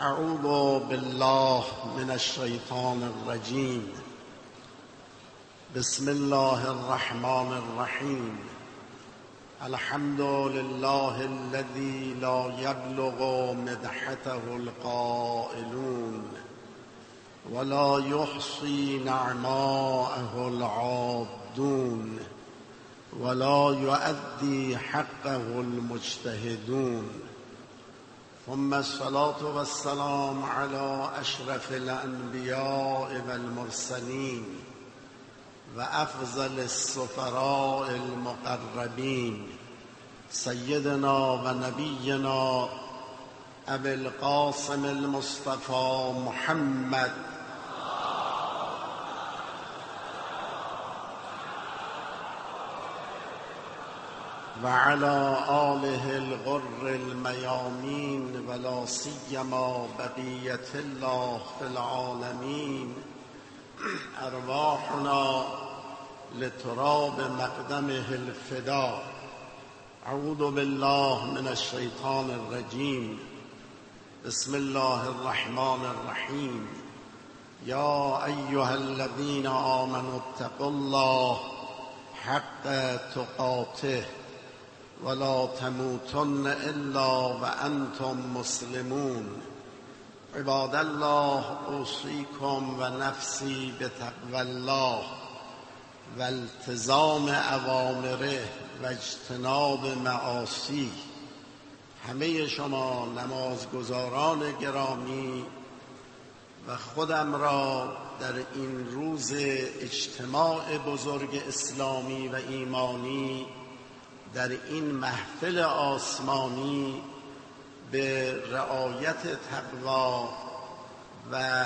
اعوذ بالله من الشیطان الرجیم. بسم الله الرحمن الرحیم. الحمد لله الذي لا يبلغ مدحته القائلون ولا يحصي نعماءه العادون ولا يؤدي حقه المجتهدون. ثم الصلاة والسلام على أشرف الأنبياء والمرسلين وأفضل السفراء المقربين سيدنا ونبينا أبي القاسم المصطفى محمد وعلى آله الغر الميامين ولا سيما بقية الله في العالمين. أرواحنا لتراب مقدمه الفداء. أعوذ بالله من الشيطان الرجيم. بسم الله الرحمن الرحيم. يا أيها الذين آمنوا اتقوا الله حق تقاته ولا تموتن إلا وأنتم مسلمون. عباد الله، أوصيكم ونفسي بتقوى الله والتزام اوامره و اجتناب معاصی. همه شما نمازگزاران گرامی و خودم را در این روز اجتماع بزرگ اسلامی و ایمانی در این محفل آسمانی به رعایت تقوا و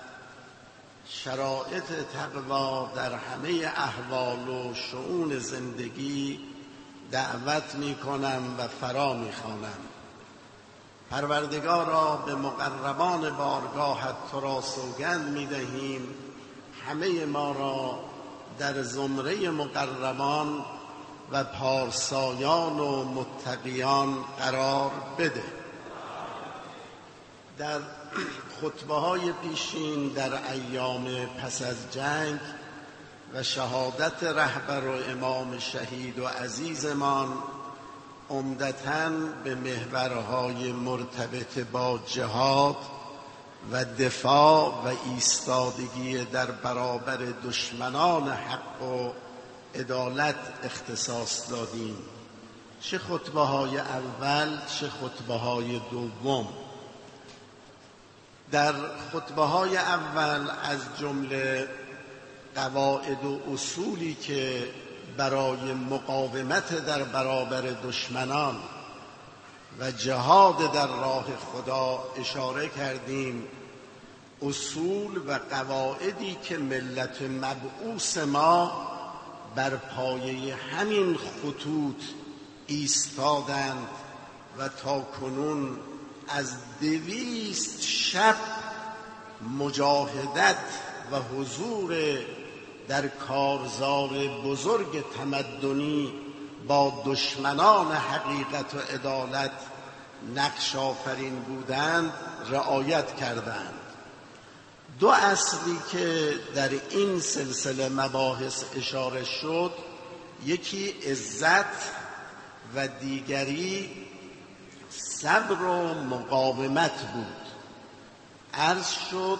شرایط تقوا در همه احوال و شؤون زندگی دعوت می کنم و فرا می خوانم. پروردگارا، به مقربان بارگاهت تو را سوگند می دهیم همه ما را در زمره مقربان و پارسایان و متقیان قرار بده. در خطبه‌های پیشین در ایام پس از جنگ و شهادت رهبر و امام شهید و عزیزمان عمدتاً به محورهای مرتبط با جهاد و دفاع و ایستادگی در برابر دشمنان حق و عدالت اختصاص دادیم. چه خطبه‌های اول چه خطبه‌های دوم. در خطبه‌های اول از جمله قواعد و اصولی که برای مقاومت در برابر دشمنان و جهاد در راه خدا اشاره کردیم. اصول و قواعدی که ملت مبعوث ما بر پایه همین خطوط ایستادند و تا کنون از 200 شب مجاهدت و حضور در کارزار بزرگ تمدنی با دشمنان حقیقت و عدالت نقش آفرین بودند رعایت کردند. دو اصلی که در این سلسله مباحث اشاره شد، یکی عزت و دیگری صبر و مقاومت بود. عرض شد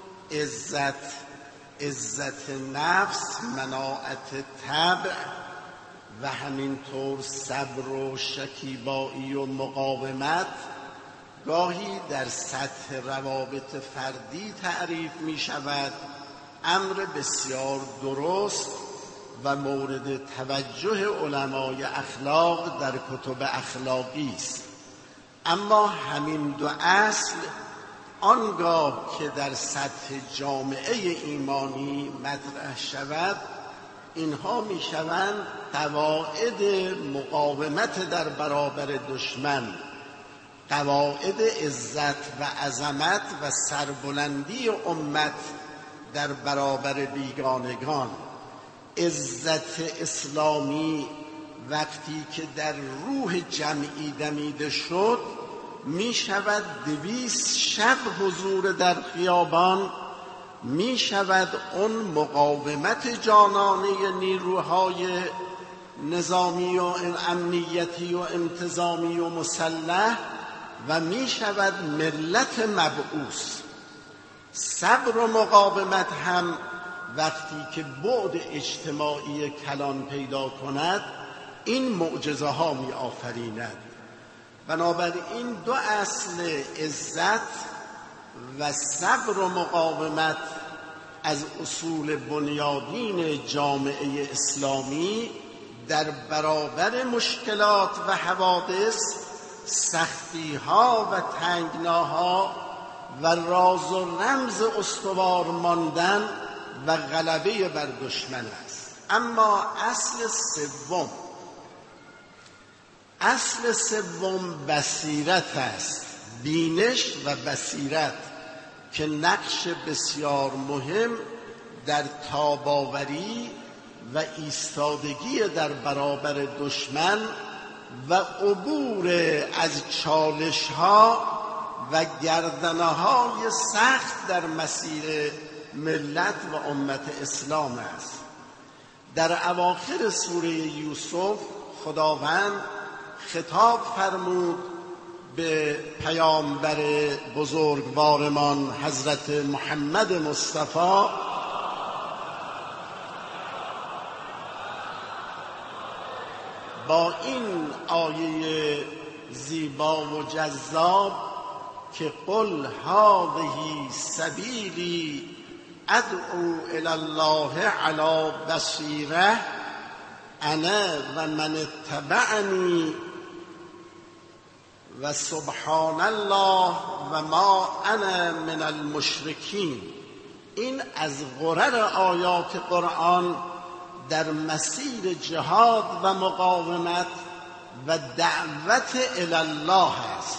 عزت نفس، مناعت طبع و همینطور صبر و شکیبایی و مقاومت گاهی در سطح روابط فردی تعریف می شود. امر بسیار درست و مورد توجه علمای اخلاق در کتب اخلاقی است. اما همین دو اصل آنگاه که در سطح جامعه ایمانی مطرح شود، اینها می شوند قواعد مقاومت در برابر دشمن، قواعد عزت و عظمت و سربلندی امت در برابر بیگانگان. عزت اسلامی وقتی که در روح جمعی دمیده شد، می شود 200 شب حضور در خیابان، می شود اون مقاومت جانانه نیروهای نظامی و امنیتی و انتظامی و مسلح و می شود ملت مبعوث. صبر و مقاومت هم وقتی که بعد اجتماعی کلان پیدا کند این معجزه ها می آفریند. بنابراین دو اصل عزت و صبر و مقاومت از اصول بنیادین جامعه اسلامی در برابر مشکلات و حوادث، سختی‌ها و تنگناها و راز و رمز استوار ماندن و غلبه بر دشمن است. اما اصل سوم بصیرت است، بینش و بصیرت که نقش بسیار مهم در تاباوری و ایستادگی در برابر دشمن و عبور از چالش‌ها و گردنه‌های سخت در مسیر ملت و امت اسلام است. در اواخر سوره یوسف خداوند خطاب فرمود به پیامبر بزرگوارمان حضرت محمد مصطفی با این آیه زیبا و جذاب که قل هذه سبیلی ادعو الی الله علی بصیره انا و من اتبعنی و سبحان الله و ما انا من المشرکین. این از غرر آیات قرآن در مسیر جهاد و مقاومت و دعوت الی الله است.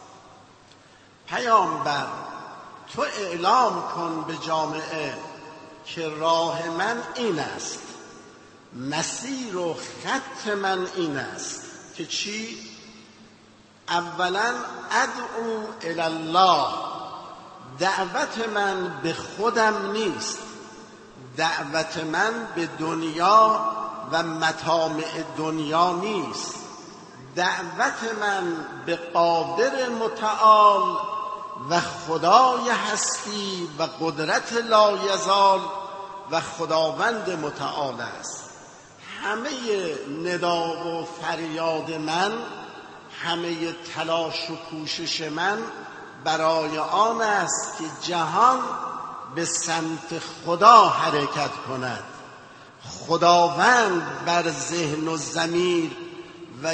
پیامبر تو اعلام کن به جامعه که راه من این است، مسیر و خط من این است که چی؟ اولا ادعو الی الله، دعوت من به خودم نیست، دعوت من به دنیا و مطامع دنیا نیست، دعوت من به قادر متعال و خدای هستی و قدرت لایزال و خداوند متعال است. همه ندا و فریاد من، همه تلاش و کوشش من برای آن است که جهان به سمت خدا حرکت کند، خداوند بر ذهن و ضمیر و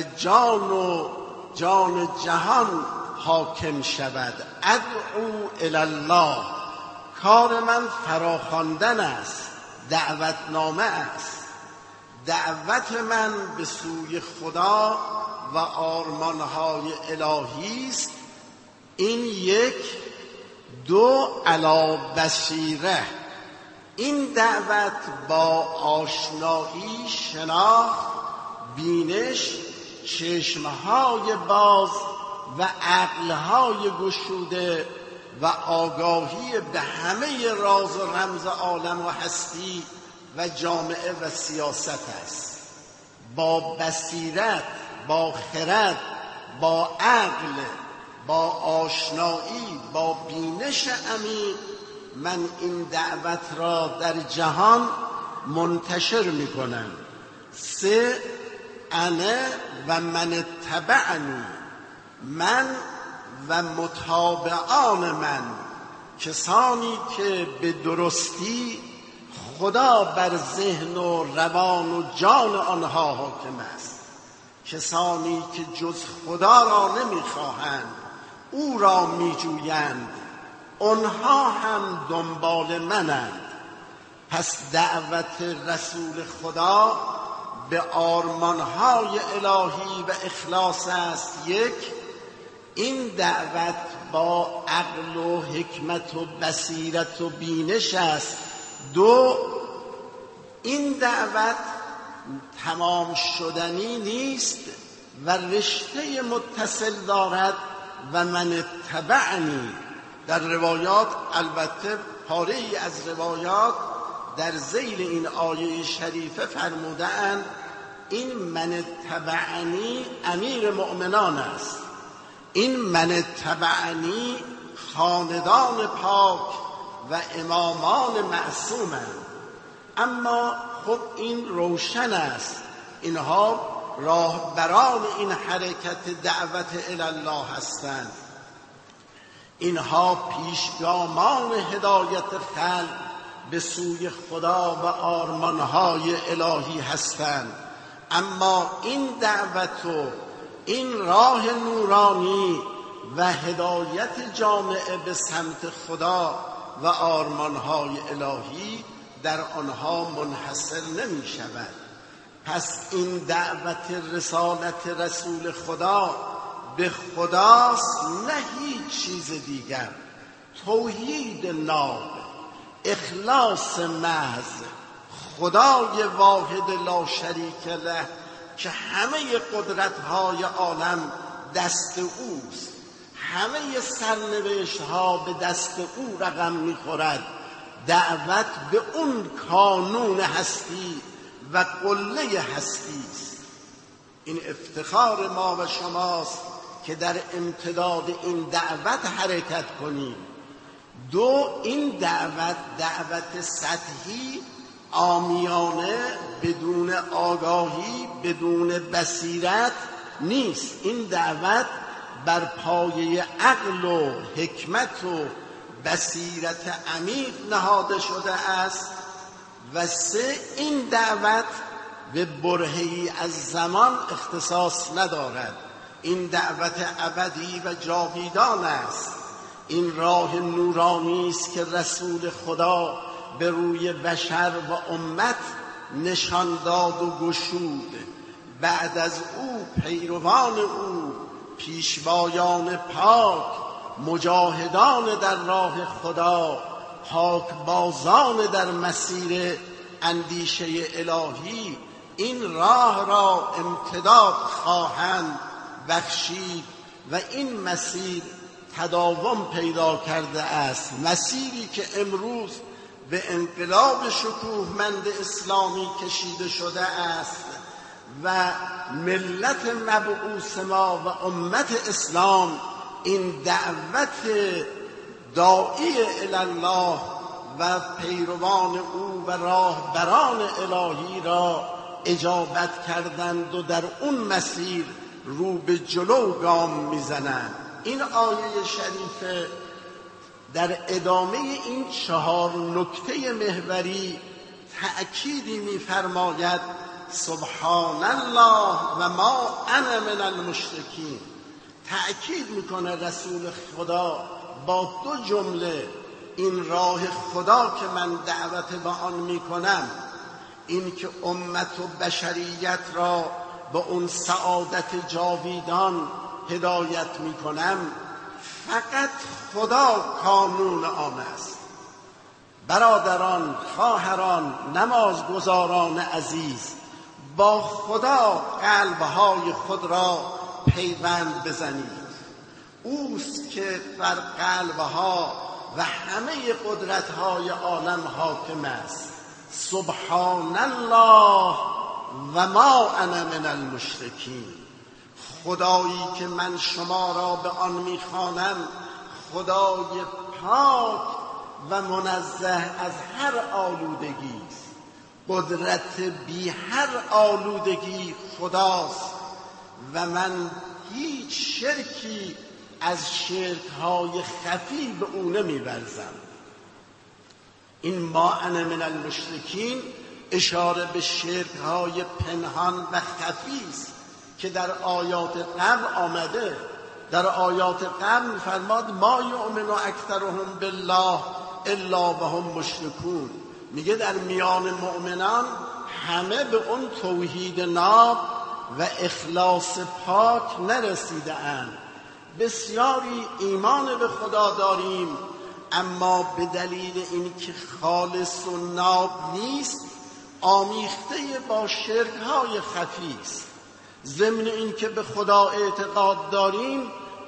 جان جهان حاکم شود. ادعو الی الله، کار من فراخواندن است، دعوتنامه است، دعوت من به سوی خدا و آرمانهای الهی است. این یک. دو، علی بصیره، این دعوت با آشنایی، شناخت، بینش، چشمهای باز و عقلهای گشوده و آگاهی به همه راز و رمز عالم و هستی و جامعه و سیاست است. با بصیرت، با خرد، با عقل، با آشنایی، با بینش عمیق من این دعوت را در جهان منتشر می کنم. 3. انا و من اتبعنی، من و متابعان من، کسانی که به درستی خدا بر ذهن و روان و جان آنها حاکم است، کسانی که جز خدا را نمیخواهند، او را میجویند، آنها هم دنبال منند. پس دعوت رسول خدا به آرمانهای الهی و اخلاص است. 1. این دعوت با عقل و حکمت و بصیرت و بینش است. 2. این دعوت تمام شدنی نیست و رشته متصل دارد و من اتبعنی. در روایات، البته پاره ای از روایات در ذیل این آیه شریفه فرمودند این من اتبعنی امیر مؤمنان است، این من اتبعنی خاندان پاک و امامان معصومند. اما خب این روشن است، اینها راهبران این حرکت دعوت الله هستند، اینها پیشگامان هدایت خلق به سوی خدا و آرمانهای الهی هستند. اما این دعوت و این راه نورانی و هدایت جامعه به سمت خدا و آرمانهای الهی در آنها منحصر نمی شود. پس این دعوت رسالت رسول خدا به خداست، نه هیچ چیز دیگر. توحید ناب، اخلاص محض، خدای واحد لا شریک له که همه قدرت‌های عالم دست اوست، همه سرنوشت‌ها به دست او رقم می‌خورد. دعوت به اون کانون هستی و قله هستی است. این افتخار ما و شماست که در امتداد این دعوت حرکت کنیم. دو، این دعوت سطحی، عامیانه، بدون آگاهی، بدون بصیرت نیست. این دعوت بر پایه عقل و حکمت و بصیرت عمیق نهاده شده است. و سه، این دعوت به برهه‌ای از زمان اختصاص ندارد. این دعوت ابدی و جاویدان است. این راه نورانی است که رسول خدا به روی بشر و امت نشان داد و گشود. بعد از او پیروان او، پیشوایان پاک، مجاهدان در راه خدا، پاکبازان در مسیر اندیشه الهی، این راه را امتداد خواهند بخشید و این مسیر تداوم پیدا کرده است. مسیری که امروز به انقلاب شکوهمند اسلامی کشیده شده است و ملت مبعوث ما و امت اسلام این دعوت داعی الله و پیروان او و راهبران الهی را اجابت کردند و در اون مسیر رو به جلو گام میزنند. این آیه شریفه در ادامه این 4 نکته محوری تأکیدی می‌فرماید سبحان الله و ما انا من المشرکین. تأکید میکنه رسول خدا با 2 جمله این راه خدا که من دعوت به آن میکنم، این که امت و بشریت را به اون سعادت جاویدان هدایت میکنم، فقط خدا کانون آن است. برادران، خواهران، نمازگزاران عزیز، با خدا قلبهای خود را پیوند بزنید. اوست که بر قلبها و همه قدرت‌های عالم حاکم است. سبحان الله و ما انا من المشرکین. خدایی که من شما را به آن میخوانم خدای پاک و منزه از هر آلودگی است. قدرت بی هر آلودگی خداست و من هیچ شرکی از شرک‌های خفی به او نمی‌ورزم. این ما انا من المشرکین اشاره به شرک‌های پنهان و خفی است که در آیات قبل آمده. در آیات قبل فرماد ما یؤمن اکثرهم بالله الا وهم مشرکون. میگه در میان مؤمنان همه به اون توحید ناب و اخلاص پاک نرسیده اند. بسیاری ایمان به خدا داریم، اما به دلیل اینکه خالص و ناب نیست آمیخته با شرک‌های خفی است. ضمن اینکه به خدا اعتقاد داریم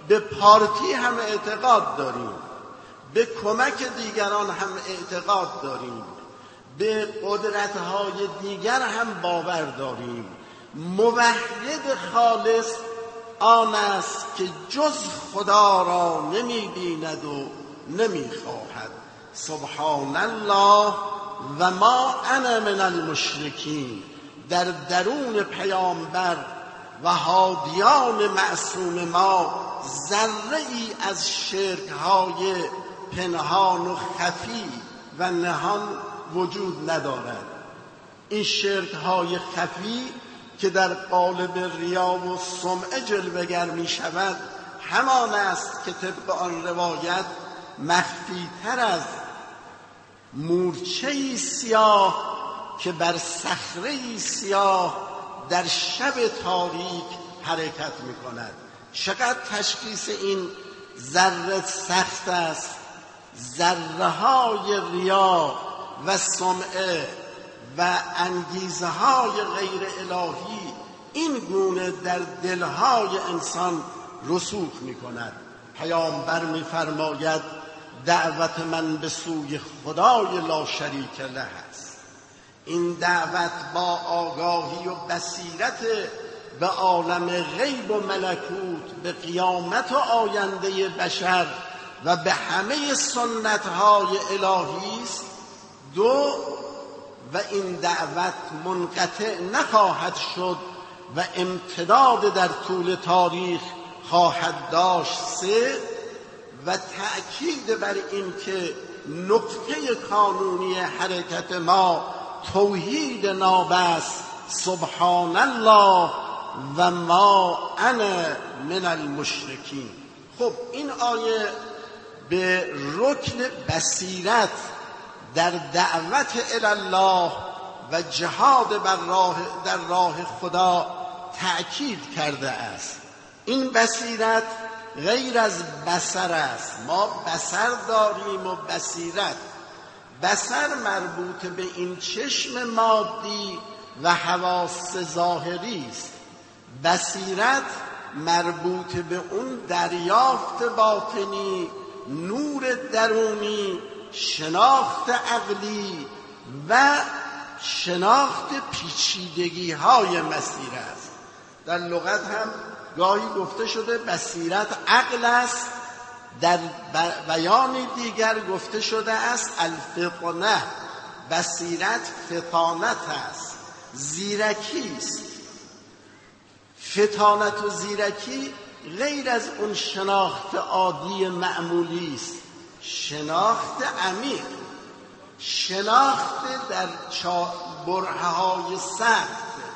به پارتی هم اعتقاد داریم، به کمک دیگران هم اعتقاد داریم، به قدرت‌های دیگر هم باور داریم. موحد خالص آن است که جز خدا را نمی‌بیند و نمی‌خواهد. سبحان الله و ما انا من المشرکین. در درون پیامبر و هادیان معصوم ما ذره‌ای از شرک‌های پنهان و خفی و نهان وجود ندارد. این شرک‌های خفی که در قالب ریا و سمعه جلوه‌گر می شود همان است که طبق آن روایت مخفی‌تر از مورچه‌ای سیاه که بر صخره‌ای سیاه در شب تاریک حرکت می کند. چقدر تشخیص این ذره سخت است. ذره‌های ریا و سمعه و انگیزه های غیر الهی این گونه در دلهای انسان رسوخ می کند. پیامبر می فرماید دعوت من به سوی خدای لا شریک له است. این دعوت با آگاهی و بصیرت به عالم غیب و ملکوت، به قیامت و آینده بشر و به همه سنت‌های الهی است. و این دعوت منقطع نخواهد شد و امتداد در طول تاریخ خواهد داشت. و تأکید بر این که نقطه کانونی حرکت ما توحید نابست سبحان الله و ما انا من المشرکین. خب این آیه به رکن بصیرت در دعوت الله و جهاد در راه خدا تأکید کرده است. این بصیرت غیر از بصر است. ما بصر داریم و بصیرت. بصر مربوط به این چشم مادی و حواس ظاهری است. بصیرت مربوط به اون دریافت باطنی، نور درونی، شناخت عقلی و شناخت پیچیدگی های مسیر است. در لغت هم گاهی گفته شده بصیرت عقل است، در بیان دیگر گفته شده است الفطنه. بصیرت فطانت است، زیرکی است. فطانت و زیرکی غیر از اون شناخت عادی معمولی است. شناخت عمیق، شناخت در برهه‌های سخت،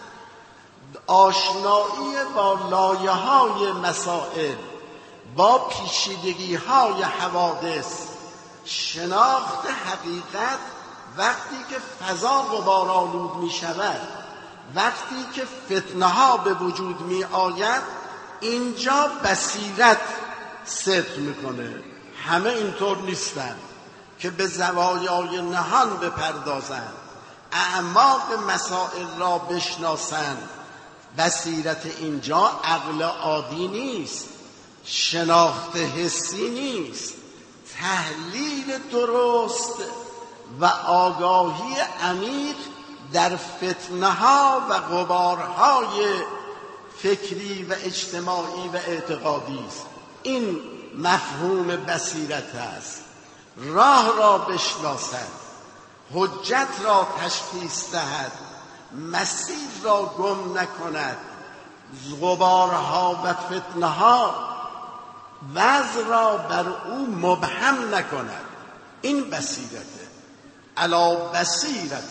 آشنایی با لایه‌های مسائل، با پیچیدگی‌های حوادث، شناخت حقیقت وقتی که فضا غبارآلود می شود، وقتی که فتنه‌ها به وجود می آید، اینجا بصیرت صدق میکنه. همه اینطور نیستن که به زوایای نهان بپردازند، اعماق مسائل را بشناسند. بصیرت اینجا عقل عادی نیست، شناخت حسی نیست، تحلیل درست و آگاهی عمیق در فتنه‌ها و غبارهای فکری و اجتماعی و اعتقادی است. این مفهوم بصیرت است. راه را بشناسد، حجت را تشخیص دهد، مسیر را گم نکند، غبارها و فتنه‌ها وضع را بر او مبهم نکند. این بصیرته. علی بصیرت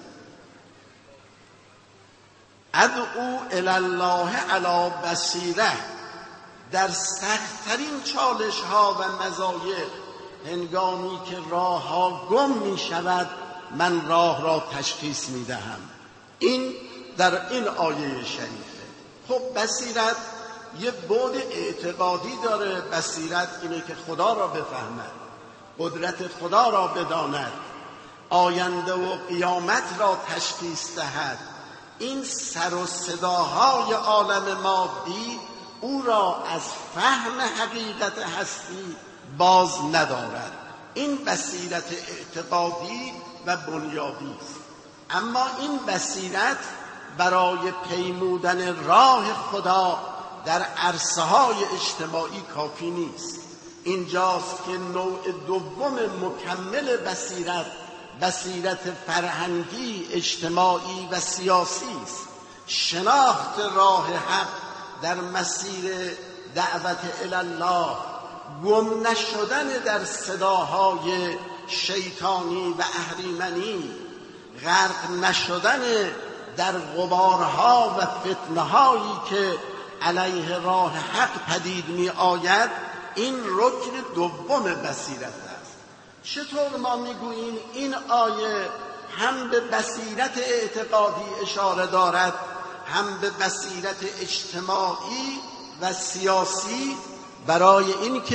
ادعو الی الله علی بصیره. در سخت‌ترین چالش‌ها و مضایق، هنگامی که راه‌ها گم می‌شود، من راه را تشخیص می‌دهم. این در این آیه شریفه. خب بصیرت یه بعد اعتقادی داره. بصیرت اینه که خدا را بفهمد، قدرت خدا را بداند، آینده و قیامت را تشخیص دهد. این سر و صداهای عالم مادی او را از فهم حقیقت هستی باز ندارد. این بصیرت اعتقادی و بنیادی است. اما این بصیرت برای پیمودن راه خدا در عرصه‌های اجتماعی کافی نیست. اینجاست که نوع دوم مکمل بصیرت فرهنگی، اجتماعی و سیاسی است. شناخت راه حق در مسیر دعوت الله، گم نشدن در صداهای شیطانی و اهریمنی، غرق نشدن در غبارها و فتنه‌هایی که علیه راه حق پدید می آید، این رکن دوم بصیرت است. چطور ما میگوییم این آیه هم به بصیرت اعتقادی اشاره دارد، هم به بصیرت اجتماعی و سیاسی؟ برای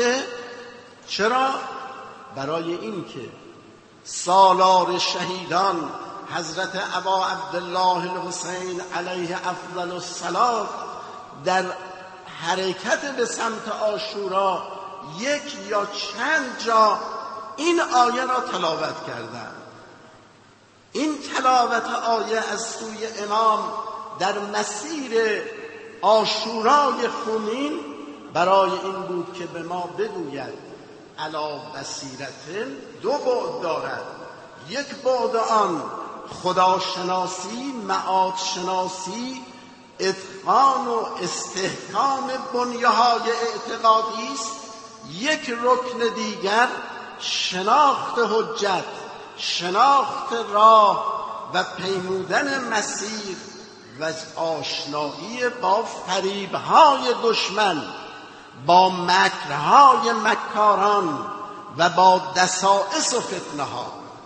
اینکه سالار شهیدان حضرت ابا عبدالله الحسین علیه افضل الصلاة در حرکت به سمت عاشورا یک یا چند جا این آیه را تلاوت کردند. این تلاوت آیه از سوی امام در مسیر عاشورای خونین برای این بود که به ما بگوید علی بصیرت دو بعد دارد. یک بعد آن خداشناسی، معاد شناسی، اتقان و استحکام بنیه‌های اعتقادی است. یک رکن دیگر شناخت حجت، شناخت راه و پیمودن مسیر و آشنایی با فریب‌های دشمن، با مکرهای مکاران و با دسائس و فتنه‌ها.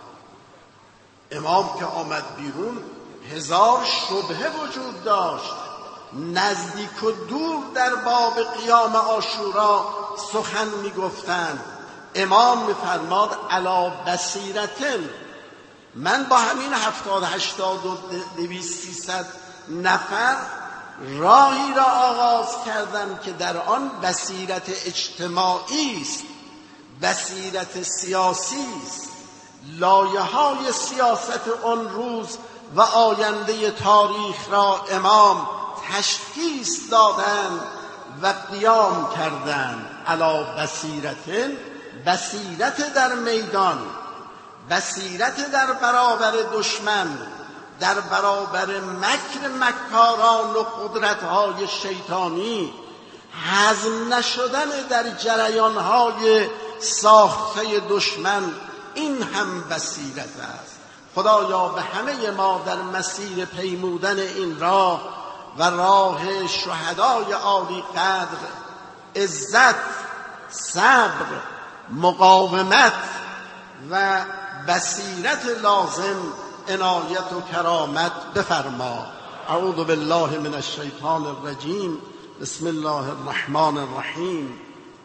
امام که آمد بیرون 1000 شبهه وجود داشت. نزدیک و دور در باب قیام عاشورا سخن می‌گفتند. امام می‌فرماد علی بصیرتن. من با همین 70 80 و 200 300 نفر راهی را آغاز کردم که در آن بصیرت اجتماعی است، بصیرت سیاسی است. لایه‌های سیاست آن روز و آینده تاریخ را امام تشخیص دادند و قیام کردند. علی بصیرت، بصیرت در میدان، بصیرت در برابر دشمن، در برابر مکر مکاران و قدرت‌های شیطانی، هضم نشدن در جریان‌های ساخته دشمن، این هم بصیرت است. خدایا به همه ما در مسیر پیمودن این راه و راه شهدای عالی قدر عزت، صبر، مقاومت و بصیرت لازم عنایت و کرامت بفرما. اعوذ بالله من الشیطان الرجیم. بسم الله الرحمن الرحیم.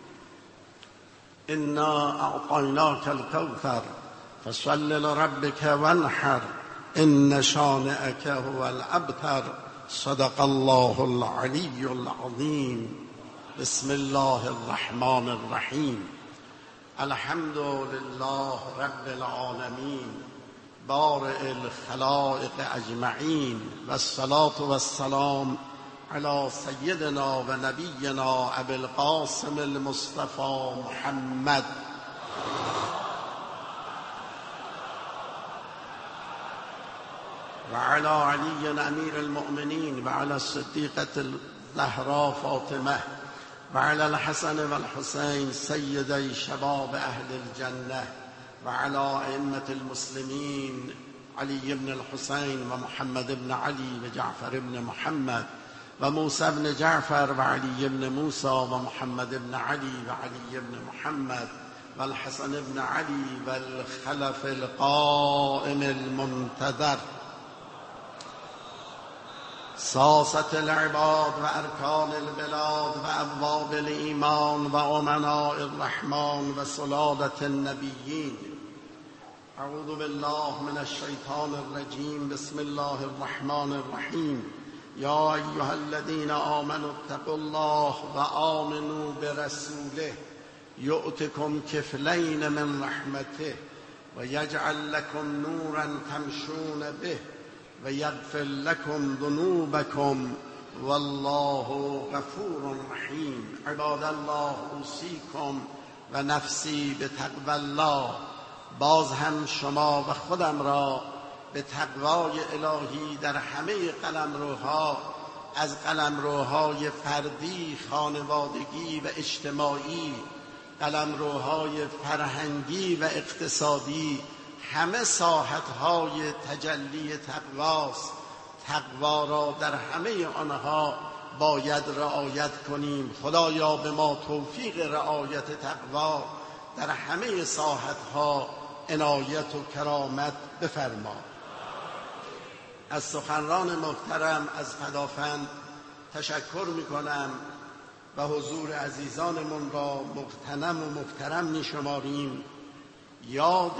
انا اعطیناک الکوثر فصل لربک وانحر ان شانئک هو الابتر. صدق الله العلی العظیم. بسم الله الرحمن الرحیم. الحمد لله رب العالمین بارئ الخلائق اجمعین و الصلاة و السلام علی سیدنا و نبینا ابی القاسم المصطفى محمد و علی علی امیر المؤمنین و علی الصدیقة الزهراء فاطمه و علی الحسن و الحسین سیدی شباب اهل الجنه و علی ائمة المسلمین علی بن الحسین و محمد بن علی و جعفر بن محمد و موسی بن جعفر و علی بن موسی و محمد بن علی و علی بن محمد و الحسن بن علی و الخلف القائم المنتظر ساسة العباد و ارکان البلاد و ابواب الایمان و امناء الرحمن و سلالة النبیین. اعوذ بالله من الشیطان الرجیم. بسم الله الرحمن الرحیم. یا ایها الذین آمنوا اتقوا الله و آمنوا برسوله یؤتکم کفلین من رحمته و یجعل لکم نورا تمشون به و یغفر لکم ذنوبکم والله غفور رحیم. عباد الله اوصیکم و نفسی بتقوی الله. باز هم شما و خودم را به تقوای الهی در همه قلمروها، از قلمروهای فردی، خانوادگی و اجتماعی، قلمروهای فرهنگی و اقتصادی، همه ساحتهای تجلی تقواست. تقوا را در همه آنها باید رعایت کنیم. خدایا به ما توفیق رعایت تقوا در همه ساحتها عنایت و کرامت بفرما. از سخنران محترم از پدافند تشکر میکنم و حضور عزیزانمون را مغتنم و محترم میشماریم. یاد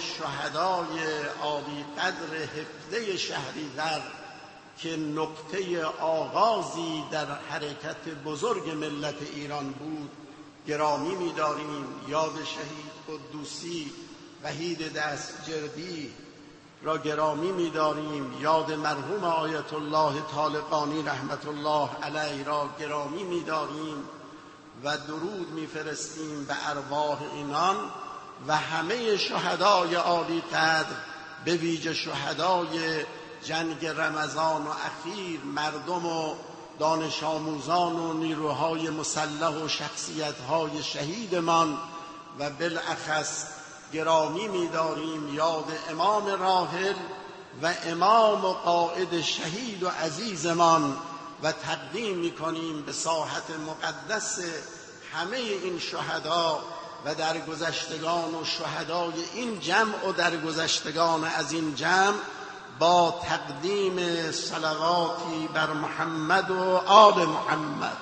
شهدای عالی قدر 17 شهریور که نقطه آغازی در حرکت بزرگ ملت ایران بود گرامی می‌داریم. یاد شهید قدوسی وحید دستجردی را گرامی می‌داریم. یاد مرحوم آیت الله طالقانی رحمت الله علیه را گرامی می‌داریم و درود می‌فرستیم به ارواح اینان و همه شهدای عالی قدر، به ویژه شهدای جنگ رمضان و اخیر، مردم و دانش آموزان و نیروهای مسلح و شخصیت‌های شهیدمان و بالاخص گرامی می‌داریم یاد امام راحل و امام و قائد شهید و عزیزمان و تقدیم می‌کنیم به ساحت مقدس همه این شهدا و درگذشتگان و شهدای این جمع و درگذشتگان از این جمع با تقدیم صلواتی بر محمد و آل محمد.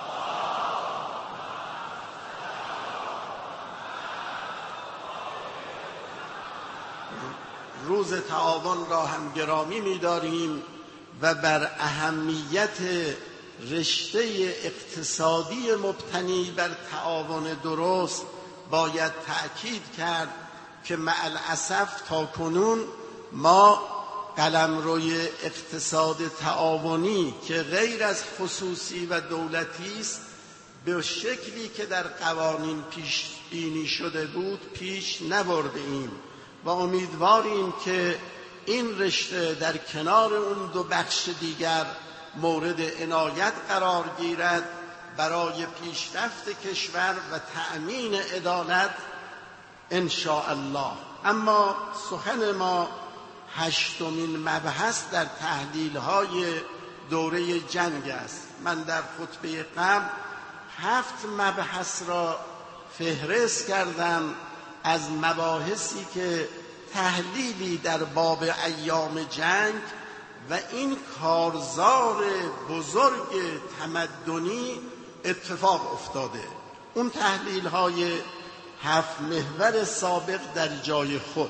روز تعاون را هم گرامی می‌داریم و بر اهمیت رشته اقتصادی مبتنی بر تعاون درست باید تأکید کرد که مع الاسف تا کنون ما قلمروی اقتصاد تعاونی که غیر از خصوصی و دولتی است به شکلی که در قوانین پیش بینی شده بود پیش نبردیم و امیدواریم که این رشته در کنار اون دو بخش دیگر مورد عنایت قرار گیرد برای پیشرفت کشور و تأمین عدالت ان شاء الله. اما سخن ما 8مین مبحث در تحلیل‌های دوره جنگ است. من در خطبه قبل 7 مبحث را فهرست کردم از مباحثی که تحلیلی در باب ایام جنگ و این کارزار بزرگ تمدنی اتفاق افتاده. اون تحلیل‌های 7 محور سابق در جای خود.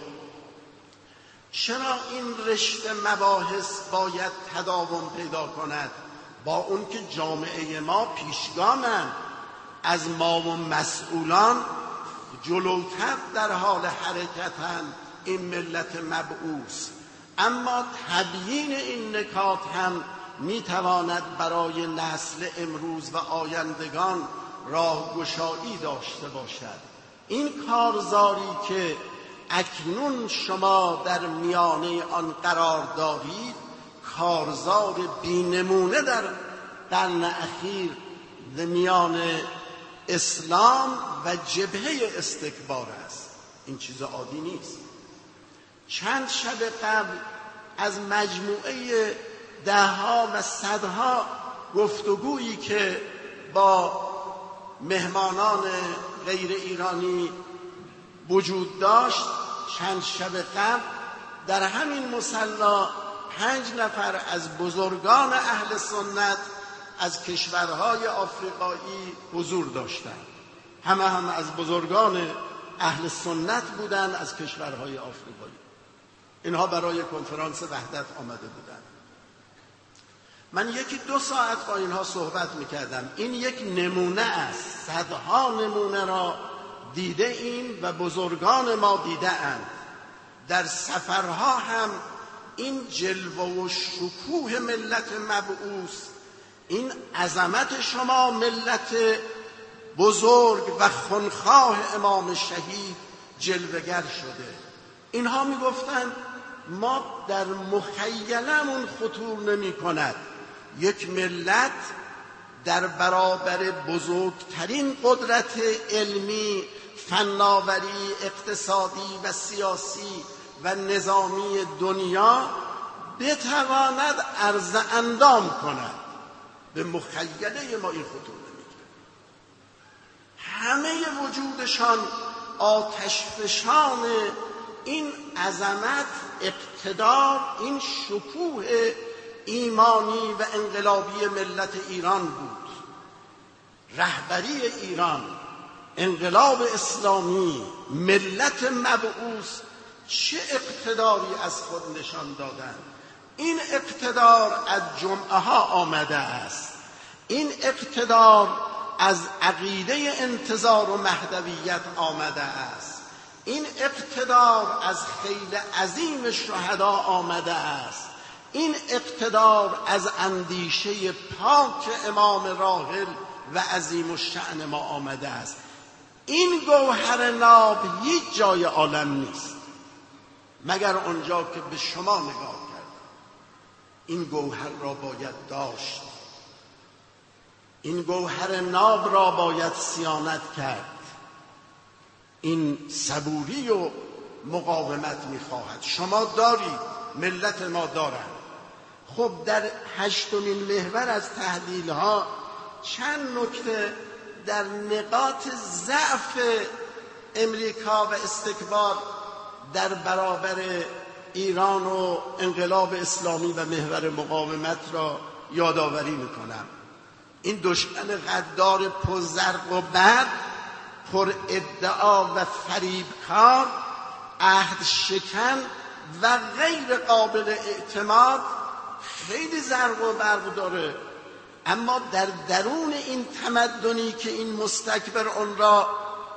چرا این رشته مباحث باید تداوم پیدا کند؟ با اون که جامعه ما پیشگامند، از ما و مسئولان جلوتر در حال حرکتند این ملت مبعوث، اما تبیین این نکات هم میتواند برای نسل امروز و آیندگان راهگشایی داشته باشد. این کارزاری که اکنون شما در میانه آن قرار دارید کارزار بی‌نمونه در قرن اخیر در میان اسلام و جبهه استکبار است. این چیز عادی نیست. چند شب قبل از مجموعه دهها و صدها گفتگویی که با مهمانان غیر ایرانی وجود داشت، چند شب قبل در همین مصلی 5 نفر از بزرگان اهل سنت از کشورهای آفریقایی حضور داشتند. همه هم از بزرگان اهل سنت بودند از کشورهای آفریقایی. اینها برای کنفرانس وحدت آمده بودند. من 1-2 ساعت با اینها صحبت میکردم. این یک نمونه است، صدها نمونه را دیده ایم و بزرگان ما دیده اند. در سفرها هم این جلوه و شکوه ملت مبعوث، این عظمت شما ملت بزرگ و خونخواه امام شهید جلوه‌گر شده. اینها میگفتند ما در مخیلمون خطور نمی کند یک ملت در برابر بزرگترین قدرت علمی، فناوری، اقتصادی و سیاسی و نظامی دنیا بتواند عرض اندام کند. به مخیله ما این خطور نمی کند. همه وجودشان آتشفشان این عظمت، اقتدار، این شکوه ایمانی و انقلابی ملت ایران بود. رهبری ایران، انقلاب اسلامی، ملت مبعوث چه اقتداری از خود نشان دادند. این اقتدار از جمعه ها آمده است. این اقتدار از عقیده انتظار و مهدویت آمده است. این اقتدار از خیل عظیم شهدا آمده است. این اقتدار از اندیشه پاک امام راحل و عظیم الشأن ما آمده است. این گوهر ناب هیچ جای عالم نیست مگر آنجا که به شما نگاه کرد. این گوهر را باید داشت، این گوهر ناب را باید صیانت کرد. این صبوری و مقاومت می‌خواهد. شما دارید، ملت ما دارند. خب در 8مین محور از تحلیل‌ها چند نکته در نقاط ضعف امریکا و استکبار در برابر ایران و انقلاب اسلامی و محور مقاومت را یادآوری می‌کنم. این دشمن غدار پرزرق و برق، پر ادعا و فریبکار، عهد شکن و غیر قابل اعتماد، خیلی زرق و برق داره، اما در درون این تمدنی که این مستکبر آن را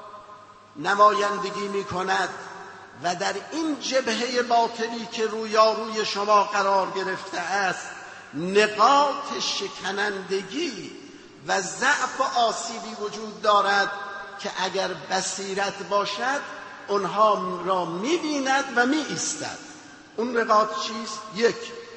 نمایندگی می کند و در این جبهه باطلی که رویاروی شما قرار گرفته است، نقاط شکنندگی و ضعف و آسیبی وجود دارد که اگر بصیرت باشد اونها را می‌بیند و می‌ایستد. اون نقاط چیست؟ 1.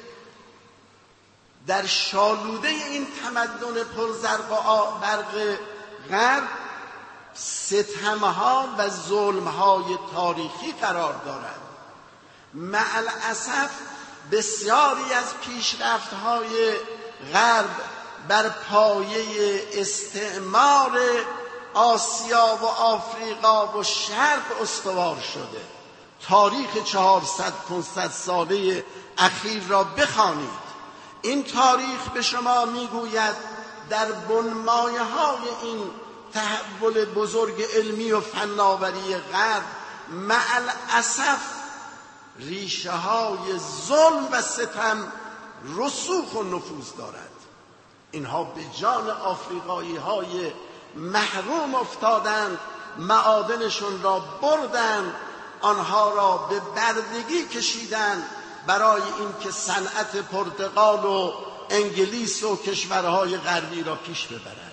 در شالوده این تمدن پرزرق و برق غرب ستمها و ظلمهای تاریخی قرار دارد. مع الاسف بسیاری از پیشرفت‌های غرب بر پایه استعمار آسیا و آفریقا و شرق استوار شده. تاریخ 400-500 ساله اخیر را بخوانید. این تاریخ به شما میگوید در بنمایه‌های این تحول بزرگ علمی و فناوری غرب مع الاسف ریشه های ظلم و ستم رسوخ و نفوذ دارد. اینها به جان آفریقایی های محروم افتادند، معادنشون را بردند، آنها را به بردگی کشیدند برای اینکه صنعت پرتغال و انگلیس و کشورهای غربی را پیش ببرند.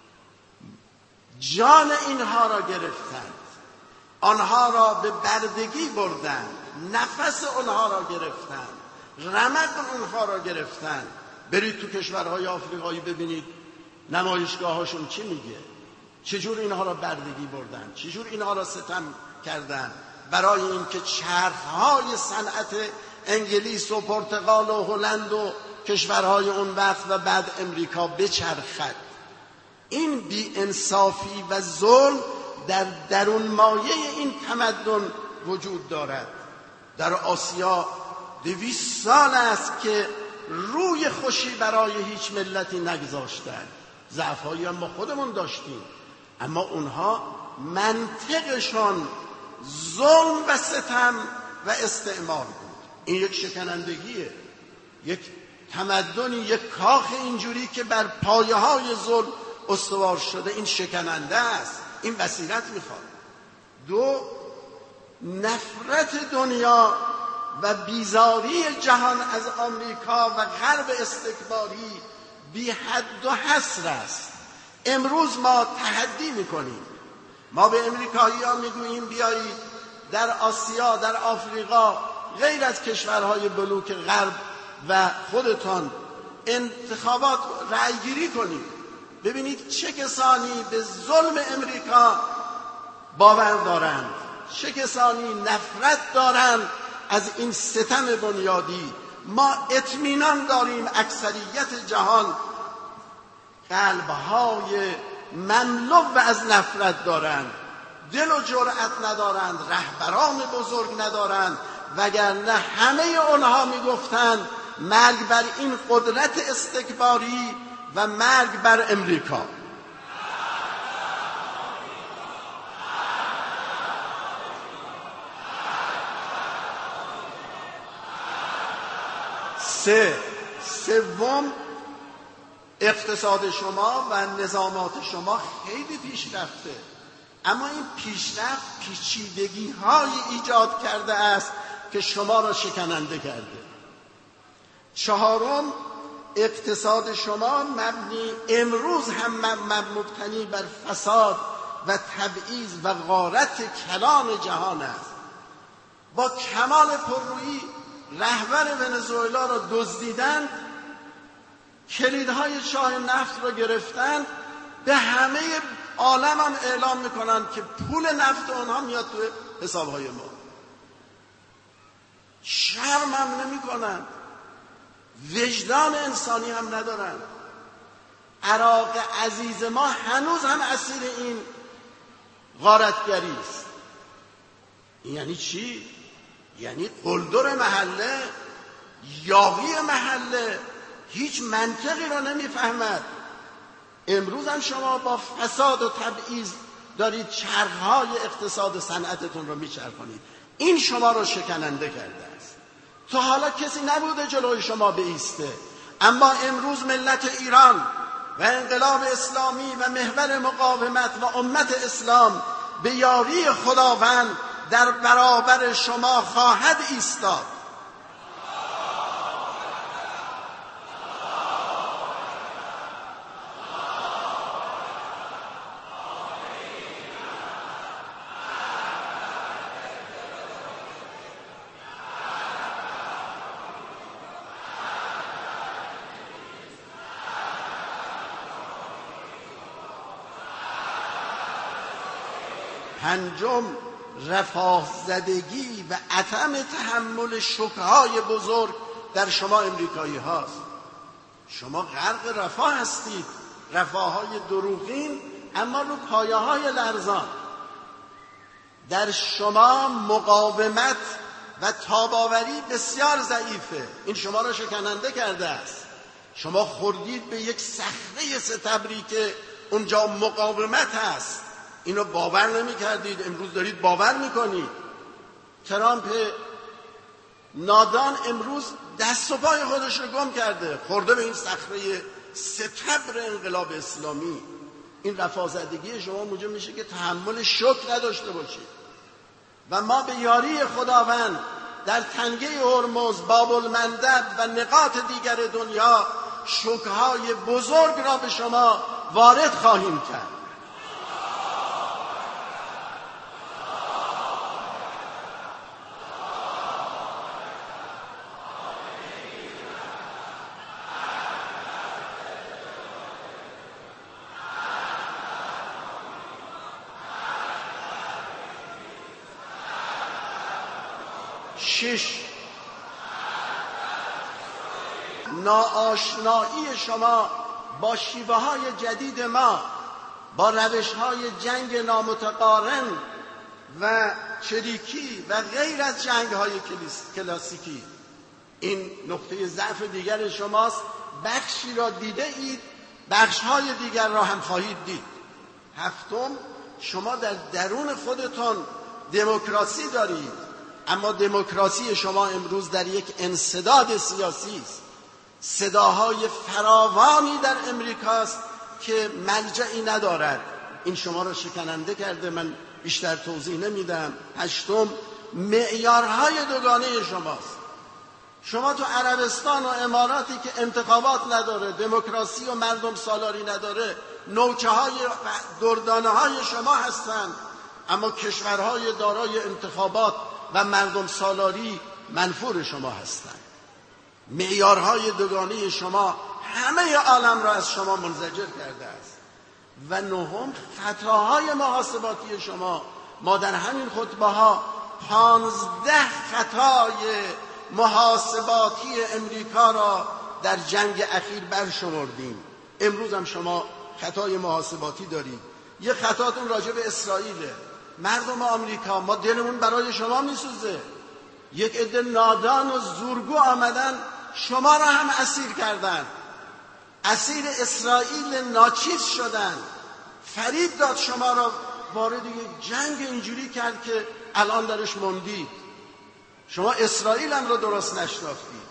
جان اینها را گرفتند، آنها را به بردگی بردند، نفس آنها را گرفتند، رمق آنها را گرفتند. برید تو کشورهای آفریقایی ببینید نمایشگاهاشون چی میگه، چجور اینها را بردگی بردن، چجور اینها را ستم کردن برای اینکه چرخهای صنعت انگلیس و پرتغال و هلند و کشورهای اون وقت و بعد امریکا بچرخد. این بی‌انصافی و ظلم در درون مایه این تمدن وجود دارد. در آسیا 200 سال است که روی خوشی برای هیچ ملتی نگذاشتن. ضعف‌هایی هم ما خودمون داشتیم، اما اونها منطقشان ظلم و ستم و استعمار بود. این یک شکنندگیه، یک تمدنی یک کاخ اینجوری که بر پایه های ظلم استوار شده، این شکننده است، این بصیرت میخواد. دو، نفرت دنیا و بیزاری جهان از آمریکا و غرب استکباری بی حد و حصر است. امروز ما تحدی میکنیم، ما به امریکایی ها میگوییم بیایید در آسیا، در آفریقا، غیر از کشورهای بلوک غرب و خودتان انتخابات رأی گیری کنید، ببینید چه کسانی به ظلم امریکا باور دارند، چه کسانی نفرت دارند از این ستم بنیادی. ما اطمینان داریم اکثریت جهان قلبهای مملو از نفرت دارند، دل و جرأت ندارند، رهبران بزرگ ندارند، وگرنه همه اونها میگفتند مرگ بر این قدرت استکباری و مرگ بر امریکا. سوم، اقتصاد شما و نظامات شما خیلی پیشرفته، اما این پیشرفت پیچیدگی‌هایی ایجاد کرده است که شما را شکننده کرده. چهارم، اقتصاد شما مبنی امروز هم مبتنی بر فساد و تبعیض و غارت کلان جهان است. با کمال پررویی رهبر ونزوئلا را دزدیدند، کلیدهای چاه نفت را گرفتند، به همه عالم هم اعلام میکنند که پول نفت اونها میاد تو حسابهای ما. شرم هم نمی کنند، وجدان انسانی هم ندارند. عراق عزیز ما هنوز هم اسیر این غارتگری است. این یعنی چی؟ یعنی قلدر محله، یاغی محله، هیچ منطقی را نمیفهمد. امروز هم شما با فساد و تبعیض دارید چرخهای اقتصاد و صنعتتون رو میچرخونید. این شما رو شکننده کرده است. تا حالا کسی نبوده جلوی شما بایسته، اما امروز ملت ایران و انقلاب اسلامی و محور مقاومت و امت اسلام به یاری خداوند در برابر شما خواهد ایستاد. پنجم، رفاه زدگی و عدم تحمل شوک‌های بزرگ در شما امریکایی هاست. شما غرق رفاه هستید، رفاه‌های دروغین اما رو پایه‌های لرزان. در شما مقاومت و تاباوری بسیار ضعیفه، این شما را شکننده کرده است. شما خوردید به یک صخره ستبری که اونجا مقاومت هست، اینو باور نمی کردید، امروز دارید باور میکنید. ترامپ نادان امروز دست و پای خودش رو گم کرده، خورده به این صخره ستبر انقلاب اسلامی. این رفازدگی شما موجب میشه که تحمل شوک نداشته باشید. و ما به یاری خداوند در تنگه هرمز، باب المندب و نقاط دیگر دنیا شوکهای بزرگ را به شما وارد خواهیم کرد. شش، ناآشنایی شما با شیوه های جدید ما، با روش های جنگ نامتقارن و چریکی و غیر از جنگ های کلاسیکی، این نقطه ضعف دیگر شماست. بخشی را دیده اید، بخش های دیگر را هم خواهید دید. هفتم، شما در درون خودتون دموکراسی دارید، اما دموکراسی شما امروز در یک انسداد سیاسی است. صداهای فراوانی در امریکاست که ملجئی ندارد. این شما را شکننده کرده، من بیشتر توضیح نمیدم. هشتم، معیارهای دوگانه شماست. شما تو عربستان و اماراتی که انتخابات نداره، دموکراسی و مردم سالاری نداره، نوچه های دردانه های شما هستند، اما کشورهای دارای انتخابات و مردم سالاری منفور شما هستند. معیارهای دوگانه شما همه عالم را از شما منزجر کرده است. و نهم، خطاهای محاسباتی شما. ما در همین خطبه ها 15 خطای محاسباتی امریکا را در جنگ اخیر برشمردیم. امروز هم شما خطای محاسباتی دارید. یه خطاتون راجع به اسرائیله. مردم آمریکا، ما دلمون برای شما میسوزه. یک عده نادان و زورگو آمدن شما را هم اسیر کردن، اسیر اسرائیل ناچیز شدن، فریب داد شما را، وارد یک جنگ اینجوری کرد که الان درش موندید. شما اسرائیل هم را درست نشناختید،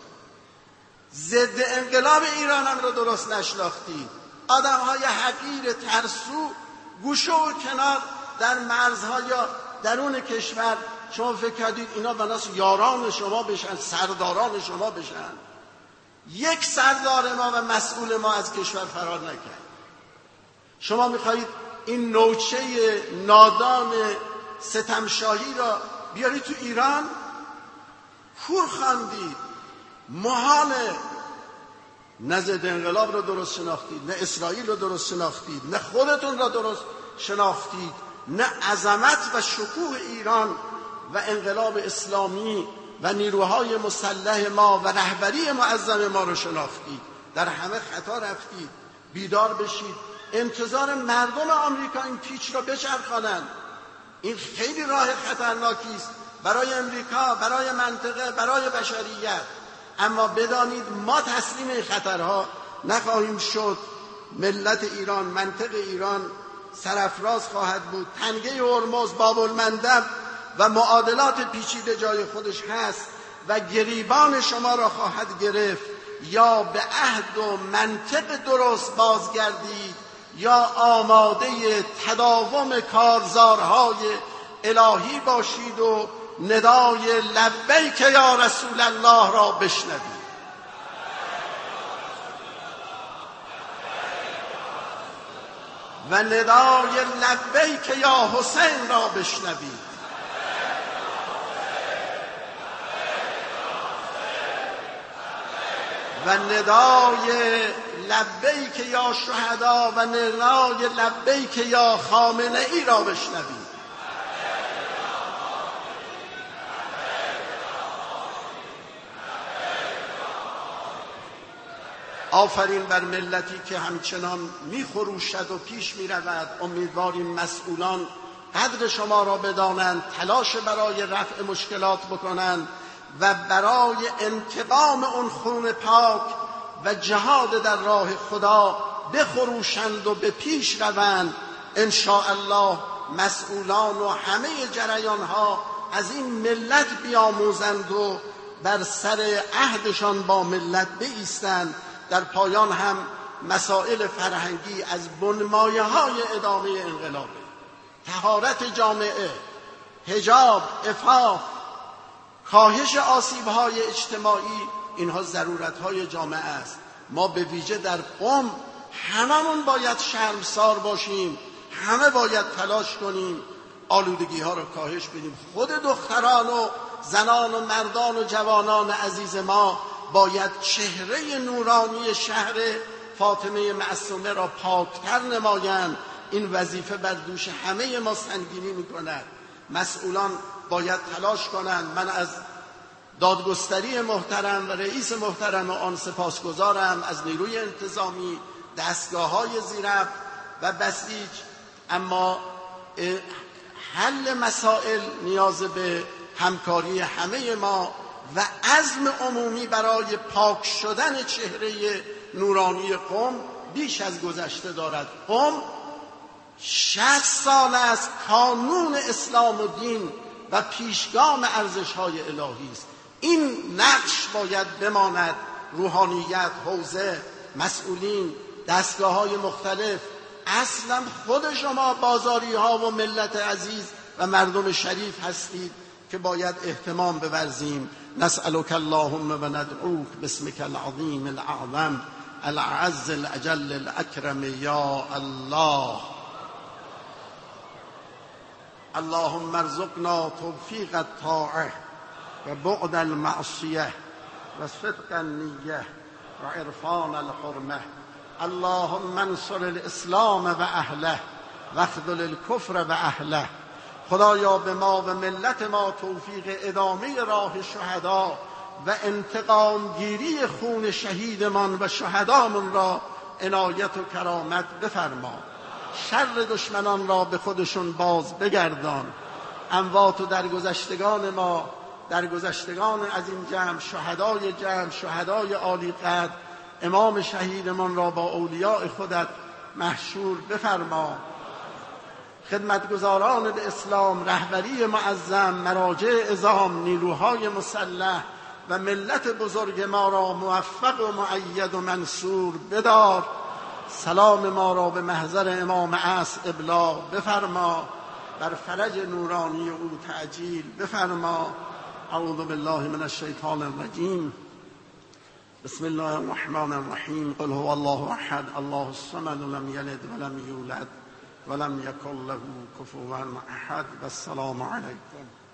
ضد انقلاب ایران هم را درست نشناختید. آدم‌های حقیر ترسو گوشه و کنار در مرزها یا درون کشور، شما فکر کردید اینا بناس یاران شما بشن، سرداران شما بشن. یک سردار ما و مسئول ما از کشور فرار نکرد. شما میخواهید این نوچه نادان ستمشاهی را بیارید تو ایران؟ کور خواندید، محاله. نه ضد انقلاب را درست شناختید، نه اسرائیل را درست شناختید، نه خودتون را درست شناختید، نه عظمت و شکوه ایران و انقلاب اسلامی و نیروهای مسلح ما و رهبری معظم ما را شناختید. در همه خطا رفتید. بیدار بشید. انتظار مردم آمریکا این پیچ را بچرخانند. این خیلی راه خطرناکی است برای امریکا، برای منطقه، برای بشریت. اما بدانید ما تسلیم این خطرها نخواهیم شد. ملت ایران، منطقه ایران سرافراز خواهد بود. تنگه هرمز، باب المندب و معادلات پیچیده جای خودش هست و گریبان شما را خواهد گرفت. یا به عهد و منطق درست بازگردید یا آماده تداوم کارزارهای الهی باشید و ندای لبیک یا رسول الله را بشنوید. و ندای لبیک یا حسین را بشنوید. و ندای لبیک یا شهدا و ندای لبیک یا خامنه ای را بشنوید. آفرین بر ملتی که همچنان می‌خروشد و پیش می‌رود. امیدواریم مسئولان قدر شما را بدانند، تلاش برای رفع مشکلات بکنند و برای انتقام اون خون پاک و جهاد در راه خدا بخروشند و به پیش روند. ان شاء الله مسئولان و همه جریان‌ها از این ملت بیاموزند و بر سر عهدشان با ملت بایستند. در پایان هم مسائل فرهنگی از بنمایه‌های ادامه انقلاب، طهارت جامعه، حجاب، عفاف، کاهش آسیب‌های اجتماعی، اینها ضرورت‌های جامعه است. ما به ویژه در قم هممون باید شرمسار باشیم، همه باید تلاش کنیم آلودگی‌ها رو کاهش بدیم. خود دختران و زنان و مردان و جوانان عزیز ما باید چهره نورانی شهر فاطمه معصومه را پاکتر نمایند. این وظیفه بر دوش همه ما سنگینی می‌کند. مسئولان باید تلاش کنند. من از دادگستری محترم و رئیس محترم آن سپاسگزارم، از نیروی انتظامی، دستگاه‌های زیربط و بسیج. اما حل مسائل نیاز به همکاری همه ما و عزم عمومی برای پاک شدن چهره نورانی قم بیش از گذشته دارد. قم 60 سال است کانون اسلام و دین و پیشگام ارزش‌های الهی است. این نقش باید بماند روحانیت، حوزه، مسئولین، دستگاه‌های مختلف، اصلا خود شما بازاری‌ها و ملت عزیز و مردم شریف هستید که باید اهتمام بورزیم. نسألك اللهم و ندعوک باسمك العظیم الاعظم الأعز الأجل الأكرم یا الله. اللهم ارزقنا توفیق الطاعه و بعد المعصیه و صدق النیه و عرفان الحرمه. اللهم انصر الاسلام و اهله و اخذل الکفر و اهله. خدایا به ما و ملت ما توفیق ادامه راه شهدا و انتقام گیری خون شهیدمان و شهدامون را عنایت و کرامت بفرما. شر دشمنان را به خودشون باز بگردان. اموات و درگذشتگان ما، درگذشتگان از این جمع، شهدای عالی قدر، امام شهیدمان را با اولیاء خودت محشور بفرما. خدمتگزاران به اسلام، رهبری معظم، مراجع عظام، نیروهای مسلح و ملت بزرگ ما را موفق و مؤید و منصور بدار. سلام ما را به محضر امام عصر ابلاغ بفرما. بر فرج نورانی او تعجیل بفرما. اعوذ بالله من الشیطان الرجیم. بسم الله الرحمن الرحیم. قل هو الله احد الله الصمد لم یلد ولم یولد ولم یکن له کفوا احد. و السلام علیکم.